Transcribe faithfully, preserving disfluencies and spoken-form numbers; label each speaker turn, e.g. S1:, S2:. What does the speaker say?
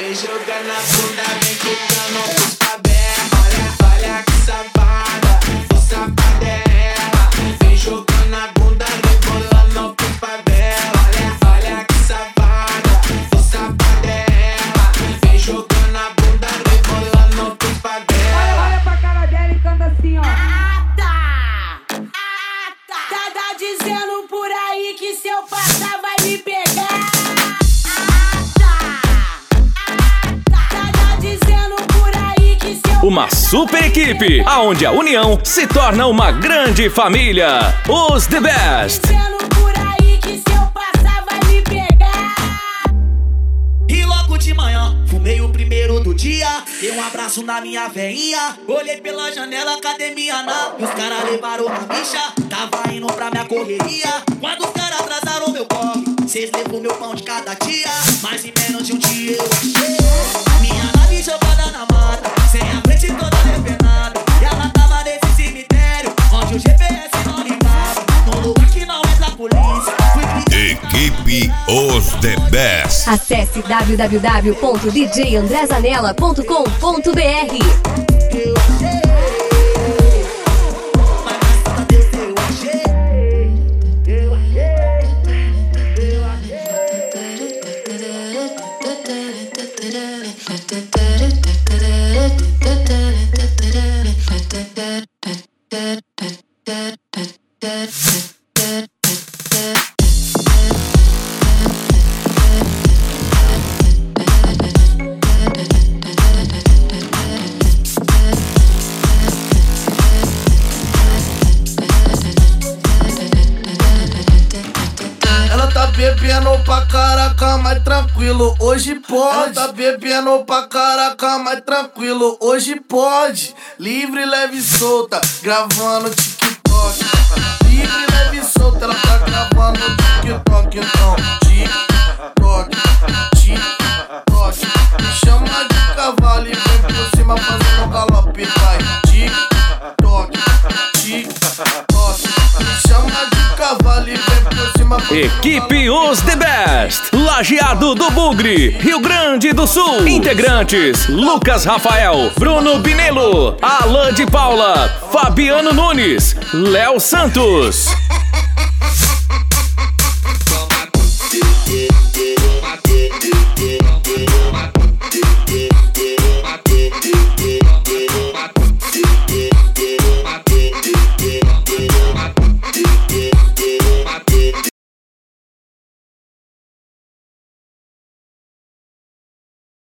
S1: vem jogando a bunda, vem quicando pros favela. Olha, olha que safada, que safada é ela. Vem jogando a bunda, rebolando pros favela. Olha, olha que safada, que safada é ela. Vem jogando a bunda, rebolando pros favela.
S2: Olha, olha pra cara dela e canta assim, ó.
S3: Ah, tá! Ah, tá! Tá, tá dizendo por aí que se eu passar vai me pegar.
S4: Uma super equipe, aonde a união se torna uma grande família. Os The Best.
S3: Dizendo por aí que se eu passar vai me pegar.
S5: E logo de manhã, fumei o primeiro do dia. Dei um abraço na minha veinha. Olhei pela janela, academia na. E os caras levaram uma bicha. Tava indo pra minha correria. Quando os caras atrasaram meu corre, cês levou meu pão de cada dia. Mas em menos de um dia eu achei minha nave jogada na mata, sem a frente toda depenada. E ela tava nesse cemitério, onde o G P S não ligava. Num lugar que não entra a polícia.
S6: Equipe Os The Best.
S7: Acesse w w w ponto d j andré zanella ponto com ponto b r.
S5: Eu achei, mas graças a Deus eu achei. Eu achei, eu
S8: Ela tá bebendo pra caraca, mas tranquilo, hoje pode. Ela tá bebendo pra caraca, mas tranquilo, hoje pode. Livre, leve e solta, gravando TikTok. Livre, leve e solta, ela tá gravando TikTok. Então, TikTok, TikTok. Me chama de cavalo e vem por cima fazendo um galope. Vai, TikTok, TikTok. Me chama de cavalo e vem por cima.
S4: Equipe Os The Best. Lajeado do Bugre, Rio Grande do Sul. Integrantes: Lucas Rafael, Bruno Binelo, Alan de Paula, Fabiano Nunes, Léo Santos.